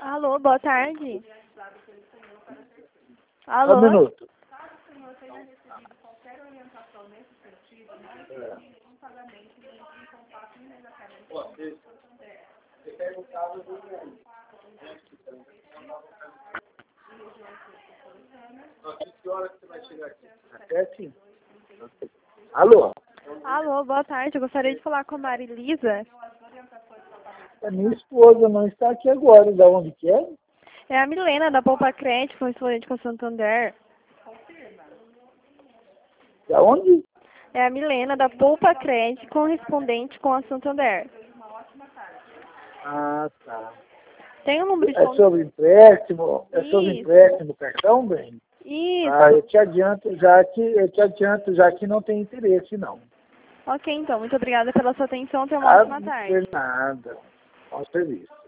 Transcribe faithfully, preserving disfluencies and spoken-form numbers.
Alô, boa tarde. Um Alô? minuto. Até sim. Alô? Alô, boa tarde. Eu gostaria de falar com a Marilisa. A minha esposa não está aqui agora. Da onde que é? É a Milena, da Poupa Crédito, correspondente com a Santander. Da onde? É a Milena, da Poupa Crédito, correspondente com a Santander. Ah, tá. Tem um número de... É sobre empréstimo? É sobre Isso. empréstimo, cartão, bem? Isso. Ah, eu te adianto já que eu te adianto já que não tem interesse, não. Ok, então. Muito obrigada pela sua atenção. Tenha uma Ah, ótima tarde. de nada. Bom serviço.